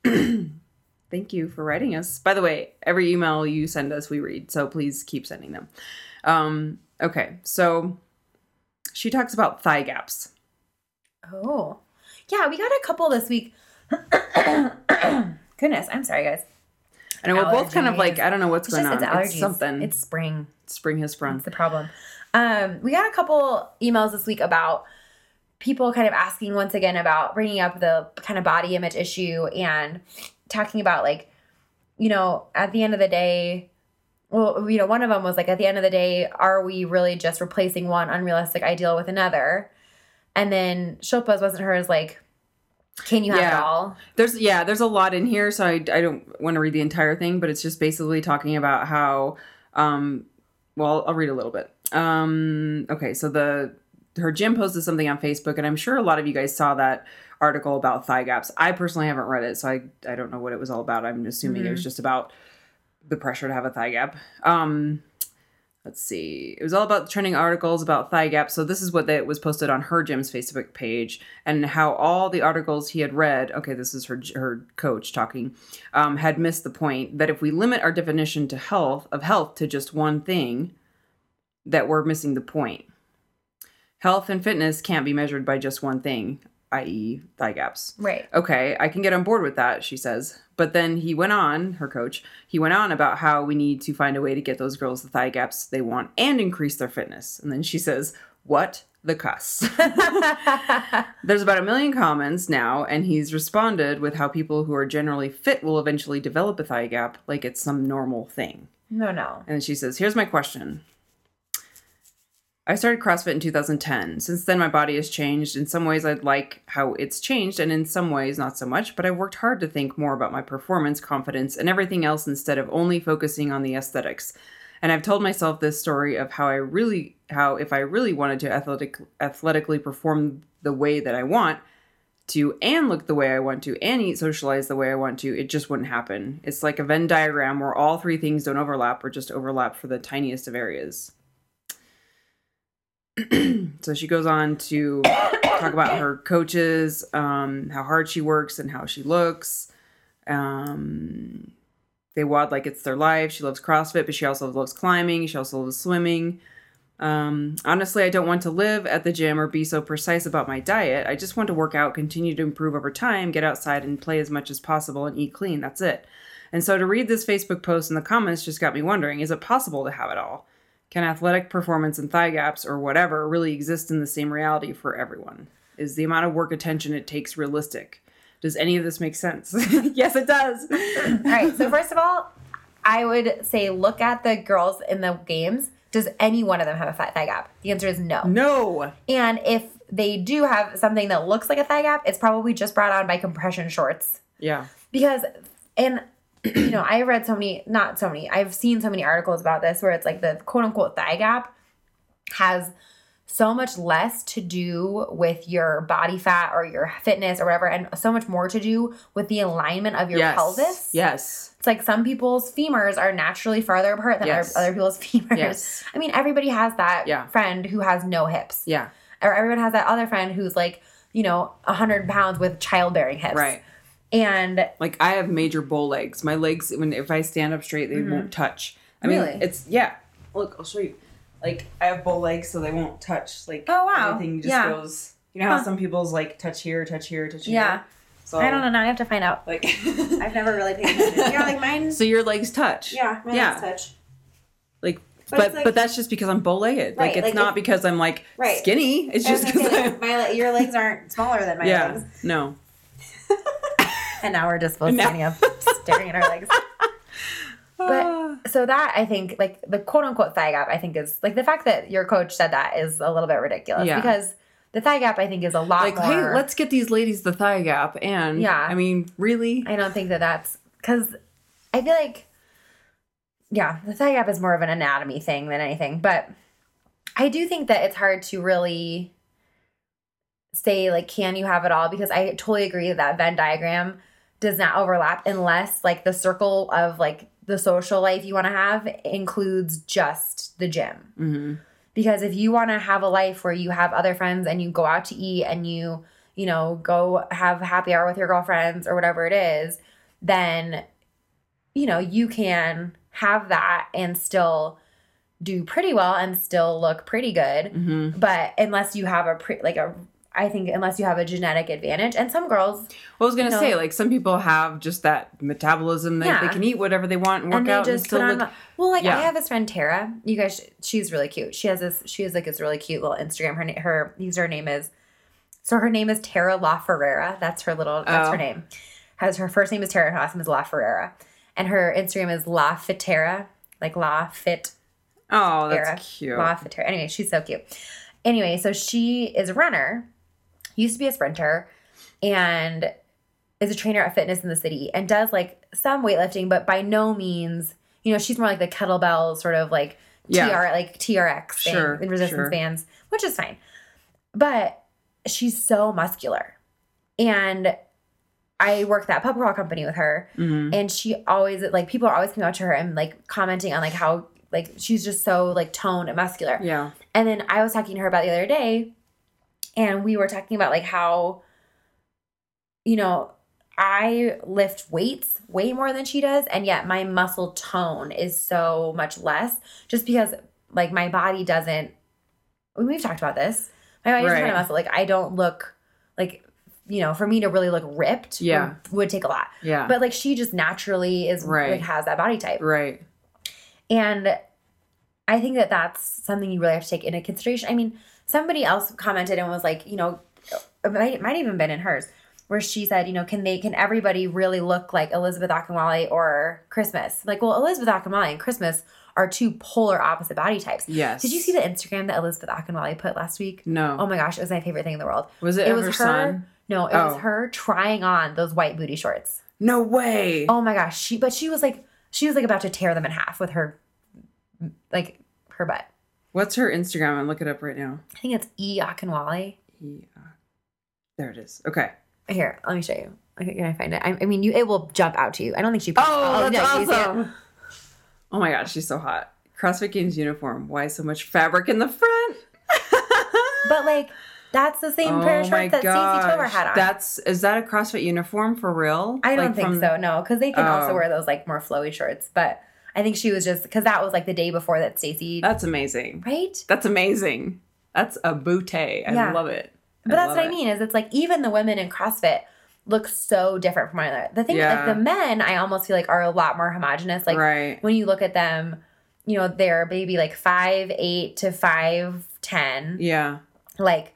thank you for writing us. By the way, every email you send us, we read, so please keep sending them. Okay, so she talks about thigh gaps. Oh. Yeah, we got a couple this week. Goodness, I'm sorry, guys. I know we're both kind of like, I don't know what's going on. It's allergies. It's something. It's spring. Spring has sprung. That's the problem. We got a couple emails this week about people kind of asking once again about bringing up the kind of body image issue and talking about like, you know, at the end of the day, well, you know, one of them was like, at the end of the day, are we really just replacing one unrealistic ideal with another? And then Shilpa's wasn't hers like, can you have it all? There's a lot in here, so I don't want to read the entire thing, but it's just basically talking about how, well, I'll read a little bit. Okay, so her gym posted something on Facebook, and I'm sure a lot of you guys saw that article about thigh gaps. I personally haven't read it, so I don't know what it was all about. I'm assuming it was just about the pressure to have a thigh gap. Let's see. It was all about trending articles about thigh gaps. So this is what was posted on her gym's Facebook page, and how all the articles he had read, okay, this is her coach talking, had missed the point that if we limit our definition to health to just one thing, that we're missing the point. Health and fitness can't be measured by just one thing, i.e. thigh gaps. Right. Okay, I can get on board with that, she says. But then he went on, her coach, he went on about how we need to find a way to get those girls the thigh gaps they want and increase their fitness. And then she says, what the cuss? There's about 1 million comments now, and he's responded with how people who are generally fit will eventually develop a thigh gap like it's some normal thing. No. And then she says, here's my question. I started CrossFit in 2010. Since then, my body has changed. In some ways, I'd like how it's changed, and in some ways, not so much. But I've worked hard to think more about my performance, confidence, and everything else instead of only focusing on the aesthetics. And I've told myself this story of how if I really wanted to athletically perform the way that I want to, and look the way I want to, and eat socialize the way I want to, it just wouldn't happen. It's like a Venn diagram where all three things don't overlap or just overlap for the tiniest of areas. So she goes on to talk about her coaches, how hard she works and how she looks. They WOD like it's their life. She loves CrossFit, but she also loves climbing. She also loves swimming. Honestly, I don't want to live at the gym or be so precise about my diet. I just want to work out, continue to improve over time, get outside and play as much as possible and eat clean. That's it. And so to read this Facebook post in the comments just got me wondering, is it possible to have it all? Can athletic performance and thigh gaps or whatever really exist in the same reality for everyone? Is the amount of work attention it takes realistic? Does any of this make sense? Yes, it does. All right. So first of all, I would say look at the girls in the games. Does any one of them have a thigh gap? The answer is no. No. And if they do have something that looks like a thigh gap, it's probably just brought on by compression shorts. Yeah. Because, and you know, I've seen so many articles about this where it's like the quote unquote thigh gap has so much less to do with your body fat or your fitness or whatever, and so much more to do with the alignment of your pelvis. Yes. It's like some people's femurs are naturally farther apart than other people's femurs. Yes. I mean, everybody has that friend who has no hips. Yeah. Or everyone has that other friend who's like, 100 pounds with childbearing hips. Right. And like I have major bow legs. My legs, if I stand up straight, they won't touch. I mean, it's, look, I'll show you. Like, I have bow legs, so they won't touch. Like, oh, wow. Everything just goes, you know how some people's, like, touch here, touch here, touch here? Yeah. So, I don't know. Now I have to find out. Like, I've never really paid attention. Like mine. So your legs touch. Yeah, my legs touch. Like, but that's just because I'm bow-legged. Right, like, it's not because I'm, like, skinny. It's just because your legs aren't smaller than my legs. No. And now we're just both standing up, staring at our legs. But so that, I think, like, the quote-unquote thigh gap, I think is, like, the fact that your coach said that is a little bit ridiculous. Yeah. Because the thigh gap, I think, is a lot more. Like, hey, let's get these ladies the thigh gap. And, I mean, really? I don't think that's, because I feel like, the thigh gap is more of an anatomy thing than anything. But I do think that it's hard to really say, like, can you have it all? Because I totally agree that Venn diagram does not overlap unless, like, the circle of, like, the social life you want to have includes just the gym. Mm-hmm. Because if you want to have a life where you have other friends and you go out to eat and you go have happy hour with your girlfriends or whatever it is, then, you can have that and still do pretty well and still look pretty good. Mm-hmm. But unless you have unless you have a genetic advantage, and some girls. Well, I was gonna say, like, some people have just that metabolism that they can eat whatever they want and work out and still look. I have this friend Tara. You guys, she's really cute. She has this really cute little Instagram. Her username is, her name is Tara La Ferrera. That's her her name. Her first name is Tara. Her last name is La Ferrera, and her Instagram is La Fitera, like La Fit. Oh, that's cute. La Fitera. Anyway, she's so cute. Anyway, so she is a runner. Used to be a sprinter, and is a trainer at Fitness in the City, and does, like, some weightlifting, but by no means, she's more like the kettlebell sort of, like, TRX thing in resistance bands, which is fine. But she's so muscular. And I worked that pub crawl company with her, and she always, like, people are always coming out to her and, like, commenting on, like, how, like, she's just so, like, toned and muscular. Yeah. And then I was talking to her about the other day, and we were talking about, like, how, I lift weights way more than she does, and yet my muscle tone is so much less just because, like, my body doesn't, we've talked about this. My body doesn't have muscle. Like, I don't look, like, for me to really look ripped would take a lot. Yeah. But, like, she just naturally is, like, has that body type. Right. And I think that that's something you really have to take into consideration. I mean, somebody else commented and was like, it might even been in hers, where she said, can everybody really look like Elizabeth Akinwale or Christmas? Like, well, Elizabeth Akinwale and Christmas are two polar opposite body types. Yes. Did you see the Instagram that Elizabeth Akinwale put last week? No. Oh my gosh, it was my favorite thing in the world. Was it her son? No, it was her trying on those white booty shorts. No way. Oh my gosh. She was like about to tear them in half with her, like, her butt. What's her Instagram? I'm looking it up right now. I think it's E. Akinwale. There it is. Okay. Here, let me show you. Okay, can I find it? I mean, it will jump out to you. I don't think she. That's awesome. Oh my gosh, she's so hot. CrossFit Games uniform. Why so much fabric in the front? But, like, that's the same pair of shorts that Stacey Tovar had on. Is that a CrossFit uniform for real? I don't think so. No, because they can also wear those, like, more flowy shorts. But I think she was just, because that was, like, the day before that Stacey. That's amazing. Right? That's amazing. That's a bootay. I love it. But that's what I mean, is it's like even the women in CrossFit look so different from one another. The thing, like, the men, I almost feel like are a lot more homogenous. Like, when you look at them, they're maybe like 5'8" to 5'10". Yeah. Like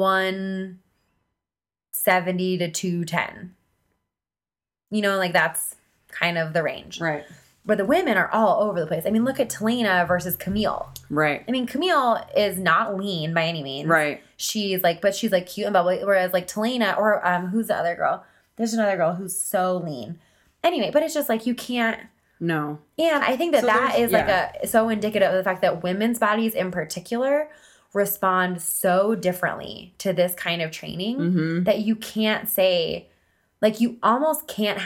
170 to 210. Like, that's kind of the range. Right. But the women are all over the place. I mean, look at Talina versus Camille. Right. I mean, Camille is not lean by any means. Right. She's like cute and bubbly. Whereas, like, Talina or who's the other girl? There's another girl who's so lean. Anyway, but it's just like you can't. No. And I think that is so indicative of the fact that women's bodies in particular respond so differently to this kind of training that you can't say, like, you almost can't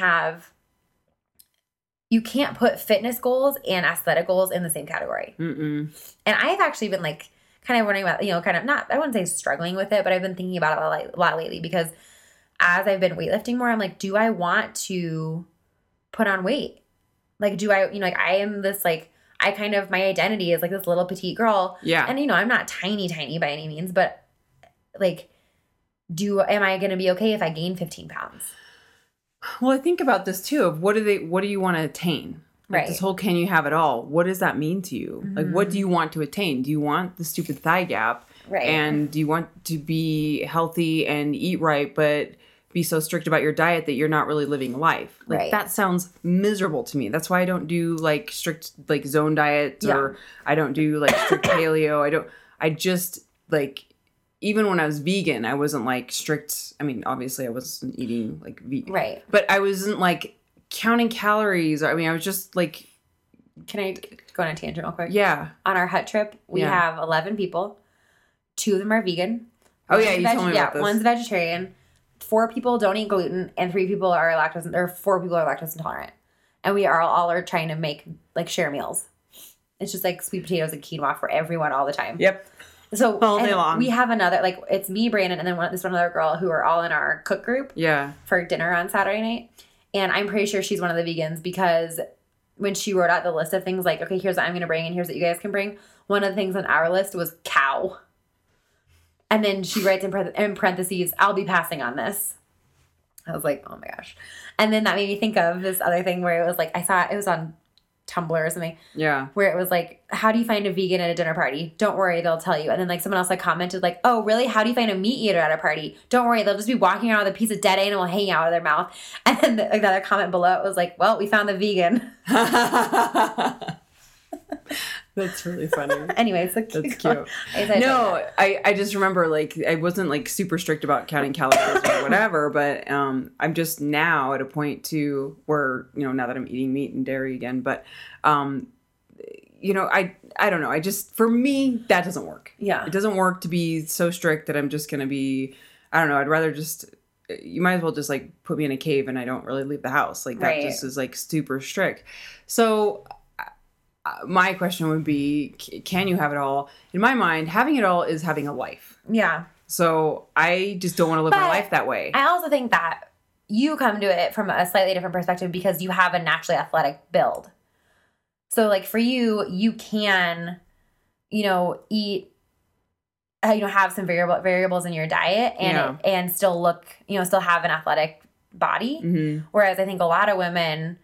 put fitness goals and aesthetic goals in the same category. And I've actually been like kind of wondering about, kind of not, I wouldn't say struggling with it, but I've been thinking about it a lot lately, because as I've been weightlifting more, I'm like, do I want to put on weight? Like, do I, like, I am this, like, my identity is like this little petite girl. Yeah. And, I'm not tiny by any means, but like, am I going to be okay if I gain 15 pounds? Well, I think about this too, of what do you want to attain? Like, this whole can you have it all? What does that mean to you? Like, what do you want to attain? Do you want the stupid thigh gap? Right. And do you want to be healthy and eat right, but be so strict about your diet that you're not really living life? Like, that sounds miserable to me. That's why I don't do like strict like zone diet, or I don't do like strict paleo. I just like, even when I was vegan, I wasn't like strict. I mean, obviously I wasn't eating like vegan. Right. But I wasn't like counting calories. I mean, I was just like. Can I go on a tangent real quick? Yeah. On our hut trip, we have 11 people. 2 of them are vegan. Oh, yeah, you told me about this. One's vegetarian. 4 people don't eat gluten, and 4 people are lactose intolerant. And we all are trying to make, like, share meals. It's just like sweet potatoes and quinoa for everyone all the time. Yep. So all day long. We have another, like, it's me, Brandon, and then one other girl who are all in our cook group. Yeah. For dinner on Saturday night. And I'm pretty sure she's one of the vegans, because when she wrote out the list of things, like, okay, here's what I'm going to bring and here's what you guys can bring, one of the things on our list was cow. And then she writes in parentheses, I'll be passing on this. I was like, oh my gosh. And then that made me think of this other thing where it was like, I saw it was on Tumblr or something. Yeah. Where it was like, how do you find a vegan at a dinner party? Don't worry, they'll tell you. And then like someone else like commented like, oh really? How do you find a meat eater at a party? Don't worry, they'll just be walking around with a piece of dead animal hanging out of their mouth. And then the other comment below it was like, well, we found the vegan. That's really funny. Anyway, so that's cute. I just remember like I wasn't like super strict about counting calories or whatever, but I'm just now at a point too where now that I'm eating meat and dairy again, but I don't know. I just, for me, that doesn't work. Yeah, it doesn't work to be so strict that I'm just gonna be. I don't know. I'd rather just. You might as well just like put me in a cave and I don't really leave the house. Like that just is like super strict. So. My question would be, can you have it all? In my mind, having it all is having a life. Yeah. So I just don't want to live my life that way. I also think that you come to it from a slightly different perspective because you have a naturally athletic build. So like for you, you can, eat, have some variables in your diet and still look, still have an athletic body. Mm-hmm. Whereas I think a lot of women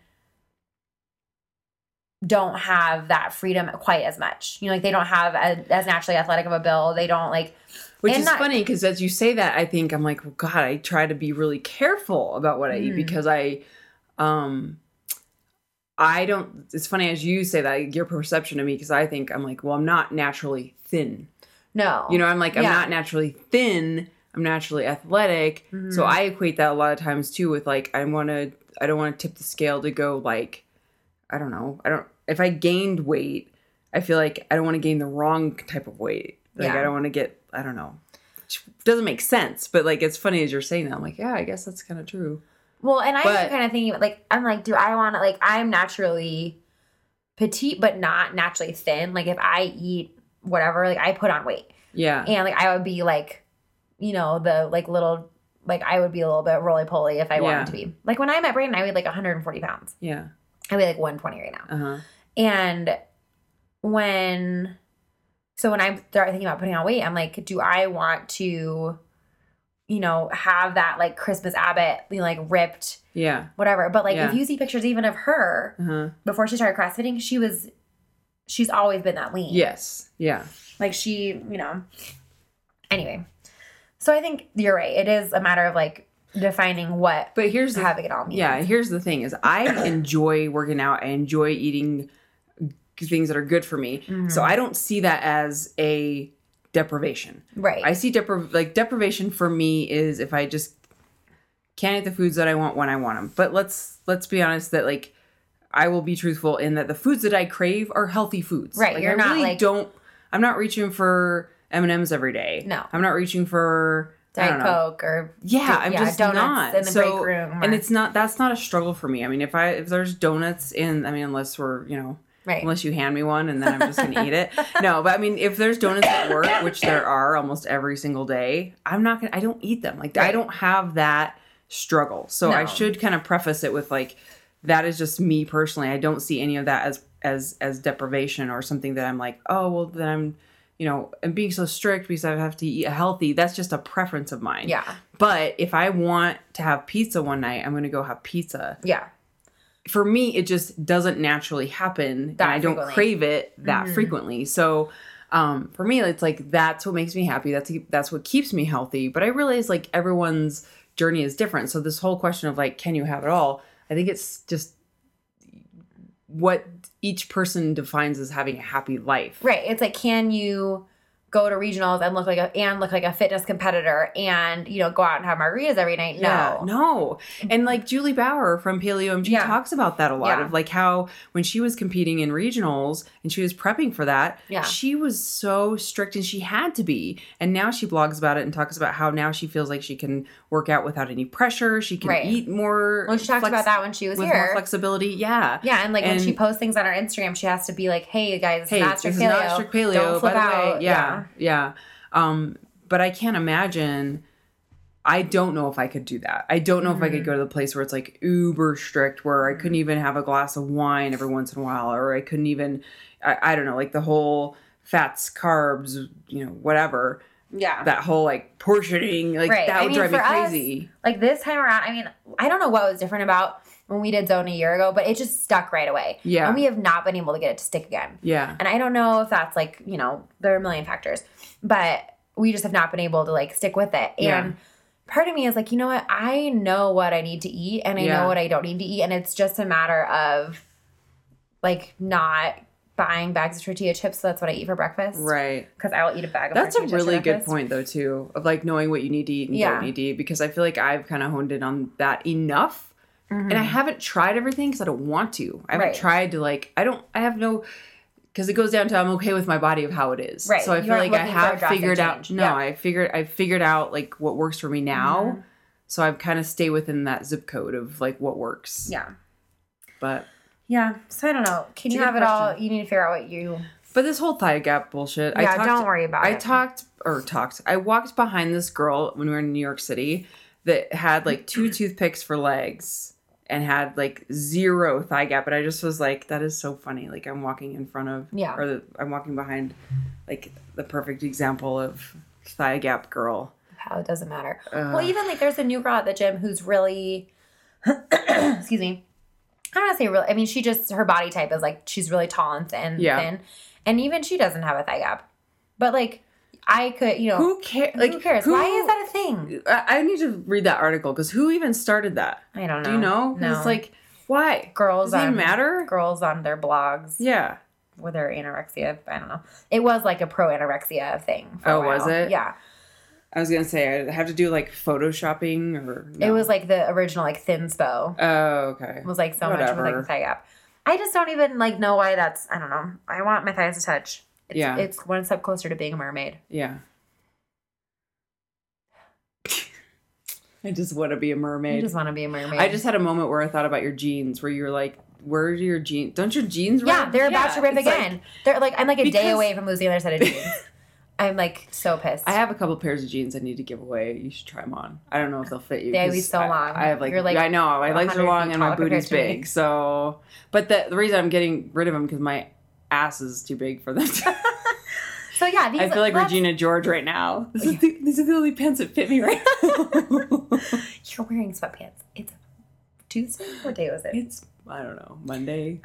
don't have that freedom quite as much. Like they don't have as naturally athletic of a build. They don't like... Which is funny because as you say that, I think I'm like, well, God, I try to be really careful about what I eat because I don't... It's funny as you say that, your perception of me, because I think I'm like, well, I'm not naturally thin. No. I'm like, I'm not naturally thin. I'm naturally athletic. Mm-hmm. So I equate that a lot of times too with like, I don't want to tip the scale to go like, I don't know. If I gained weight, I feel like I don't want to gain the wrong type of weight. Like I don't want to get, I don't know. Which doesn't make sense, but like it's funny as you're saying that. I'm like, yeah, I guess that's kind of true. Well, and I'm kind of thinking like, I'm like, do I want to like, I'm naturally petite, but not naturally thin. Like if I eat whatever, like I put on weight. Yeah. And like I would be like, the like little, like I would be a little bit roly-poly if I wanted to be. Like when I met Brandon, I weighed like 140 pounds. Yeah. I weigh like 120 right now. Uh-huh. And when I start thinking about putting on weight, I'm like, do I want to, have that like Christmas Abbott, like ripped, whatever. But like if you see pictures even of her before she started CrossFitting, she's always been that lean. Yes. Yeah. Like she, anyway. So I think you're right. It is a matter of like, defining what having it all means. Yeah, here's the thing is I enjoy working out. I enjoy eating things that are good for me. Mm-hmm. So I don't see that as a deprivation. Right. I see deprivation for me is if I just can't eat the foods that I want when I want them. But let's be honest that like I will be truthful in that the foods that I crave are healthy foods. Right. Like, You're not like I'm not reaching for M&Ms every day. No. I'm not reaching for Diet Coke or I'm just donuts not in the break room. And that's not a struggle for me. I mean, if there's donuts unless we're, right. Unless you hand me one and then I'm just going to eat it. No, but I mean, if there's donuts at work, which there are almost every single day, I don't eat them. Like, right. I don't have that struggle. So I should kind of preface it with like, that is just me personally. I don't see any of that as deprivation or something that I'm like, oh, well, then I'm, and being so strict because I have to eat healthy. That's just a preference of mine. Yeah. But if I want to have pizza one night, I'm going to go have pizza. Yeah. For me, it just doesn't naturally happen. And I don't crave it that frequently. So for me, it's like, that's what makes me happy. That's what keeps me healthy. But I realize like everyone's journey is different. So this whole question of like, can you have it all? I think it's just what each person defines as having a happy life. Right. It's like, can you go to regionals and look like a fitness competitor and, go out and have margaritas every night? No. Yeah, no. And like Julie Bauer from PaleoMG talks about that a lot of like how when she was competing in regionals and she was prepping for that, she was so strict and she had to be. And now she blogs about it and talks about how now she feels like she can work out without any pressure. She can eat more. Well, she talked about that when she was with here. More flexibility. Yeah. Yeah. And like when she posts things on her Instagram, she has to be like, hey guys, it's not strict paleo. Not strict paleo. Don't flip out. Yeah. Yeah. But I can't imagine, I don't know if I could do that. I don't know if I could go to the place where it's like uber strict, where I couldn't even have a glass of wine every once in a while, or I couldn't even, I don't know, like the whole fats, carbs, whatever. Yeah. That whole like portioning, like that would drive me crazy. Us, like this time around, I mean, I don't know what was different about when we did Zone a year ago, but it just stuck right away. Yeah. And we have not been able to get it to stick again. Yeah. And I don't know if that's like, there are a million factors, but we just have not been able to like stick with it. And part of me is like, you know what? I know what I need to eat and I know what I don't need to eat. And it's just a matter of like not buying bags of tortilla chips. So that's what I eat for breakfast. Right. Because I will eat a bag of tortilla chips. That's a really good breakfast. Point though too, of like knowing what you need to eat and don't need to eat, because I feel like I've kind of honed in on that enough. Mm-hmm. And I haven't tried everything because I don't want to. I haven't tried to like, because it goes down to I'm okay with my body of how it is. Right. So I feel like I have figured out, I figured out like what works for me now. Mm-hmm. So I've kind of stay within that zip code of like what works. Yeah. But. Yeah. So I don't know. Can you have it all? You need to figure out what you. But this whole thigh gap bullshit. Yeah, don't worry about it. I walked behind this girl when we were in New York City that had like 2 toothpicks for legs. And had like 0 thigh gap, but I just was like, that is so funny. Like I'm walking in front of, I'm walking behind, like the perfect example of thigh gap girl. How it doesn't matter. Well, even like there's a new girl at the gym who's really, excuse me, I don't want to say really. I mean, her body type is like she's really tall and thin, and even she doesn't have a thigh gap, but like. I could, Who cares? Like, who cares? Why is that a thing? I need to read that article because who even started that? I don't know. Do you know? No. It's like, why? Does it even matter? Girls on their blogs. Yeah. With their anorexia. I don't know. It was like a pro-anorexia thing. For a while. Was it? Yeah. I was going to say, I have to do like photoshopping or. No? It was like the original like Thinspo. Oh, okay. It was like so much with like a thigh gap. I just don't even like know why that's, I don't know. I want my thighs to touch. It's one step closer to being a mermaid. Yeah. I just want to be a mermaid. I just want to be a mermaid. I just had a moment where I thought about your jeans, where you were like, where are your jeans? Don't your jeans rip? Yeah, they're about to rip again. Like, they're like, I'm like a day away from losing the other set of jeans. I'm like so pissed. I have a couple pairs of jeans I need to give away. You should try them on. I don't know if they'll fit you. They'd be so long. I have like, I know, my legs are long and my booty's big. So, but the reason I'm getting rid of them because my ass is too big for them. So yeah, I feel like Regina George right now. These are the only pants that fit me right now. You're wearing sweatpants. It's Tuesday? What day was it? It's, I don't know, Monday.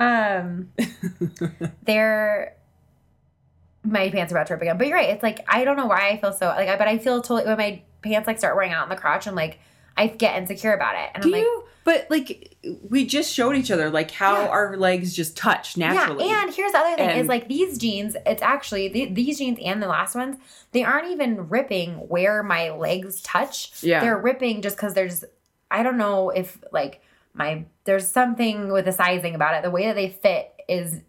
My pants are about to rip again. But you're right. It's like, I don't know why I feel so, like, but I feel totally, when my pants like start wearing out in the crotch, I'm like, I get insecure about it. And I'm like, but like, we just showed each other like how our legs just touch naturally. Yeah, and here's the other thing is like these jeans, it's actually, these jeans and the last ones, they aren't even ripping where my legs touch. Yeah. They're ripping just because there's, I don't know if like there's something with the sizing about it. The way that they fit is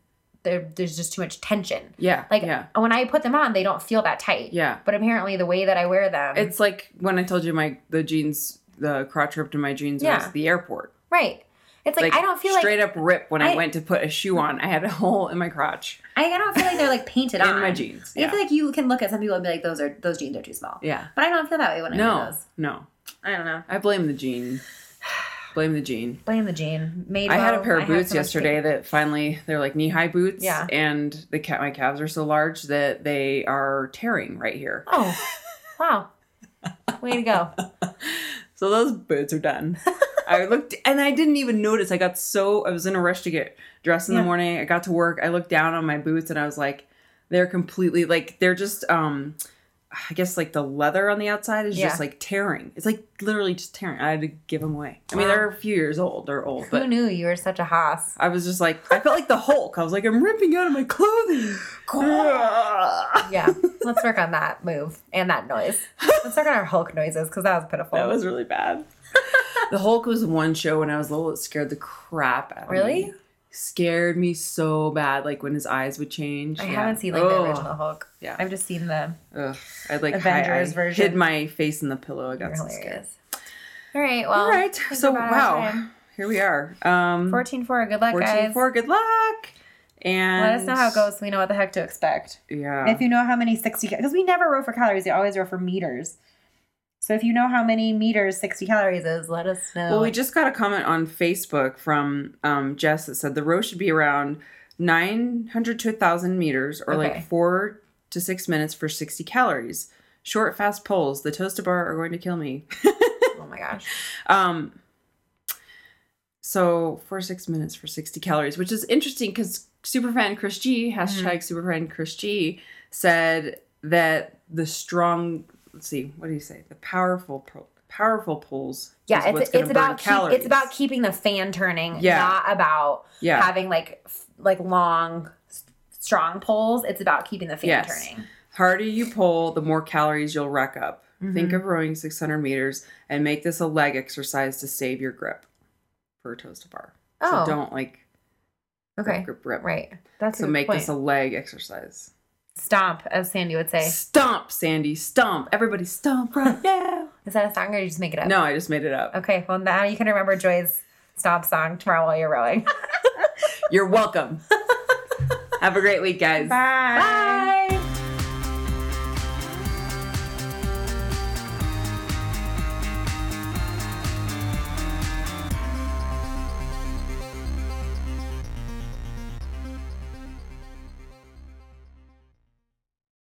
there's just too much tension. Yeah. Like when I put them on, they don't feel that tight. Yeah. But apparently the way that I wear them. It's like when I told you the jeans, the crotch ripped in my jeans was the airport. Right. It's like I don't feel straight up rip when I went to put a shoe on. I had a hole in my crotch. I don't feel like they're like painted on. In my jeans. I feel like you can look at some people and be like, those jeans are too small. Yeah. But I don't feel that way when I wear those. No. I don't know. I blame the jean. Blame the jean. Blame the jean. I had a pair of boots yesterday that finally, they're like knee-high boots. Yeah. And my calves are so large that they are tearing right here. Oh, wow. Way to go. So those boots are done. I looked, and I didn't even notice. I was in a rush to get dressed in the morning. I got to work. I looked down on my boots, and I was like, they're completely, like, they're just, I guess, like, the leather on the outside is just, like, tearing. It's, like, literally just tearing. I had to give them away. I mean, they're a few years old. They're old. Who knew you were such a hoss? I was just like, I felt like the Hulk. I was like, I'm ripping out of my clothing. Yeah. Let's work on that move and that noise. Let's work on our Hulk noises, because that was pitiful. That was really bad. The Hulk was one show when I was little. It scared the crap out of me. Really? Scared me so bad, like when his eyes would change. I haven't seen like the original Hulk. Yeah, I've just seen the I'd like Avengers version. Hid my face in the pillow. I got so scared. All right, well. All right, so wow, here we are. 14-4. Good luck, guys. 14-4. Good luck. And let us know how it goes, so we know what the heck to expect. Yeah. If you know how many 60, because we never row for calories, we always row for meters. So if you know how many meters 60 calories is, let us know. Well, we just got a comment on Facebook from Jess that said the row should be around 900 to 1,000 meters, or like 4 to 6 minutes for 60 calories. Short, fast pulls. The toasted bar are going to kill me. Oh my gosh. So 4 to 6 minutes for 60 calories, which is interesting because Superfan Chris G, hashtag Superfan Chris G, said that the strong... Let's see. What do you say? The powerful pulls. Yeah, it's about keeping the fan turning, not about having like long, strong pulls. It's about keeping the fan turning. Harder you pull, the more calories you'll rack up. Mm-hmm. Think of rowing 600 meters and make this a leg exercise to save your grip for a toasted bar. So don't grip. Right. That's so make this a leg exercise. Stomp, as Sandy would say. Stomp, Sandy, stomp. Everybody stomp right now. Is that a song, or did you just make it up? No, I just made it up. Okay, well, now you can remember Joy's stomp song tomorrow while you're rowing. You're welcome. Have a great week, guys. Bye. Bye.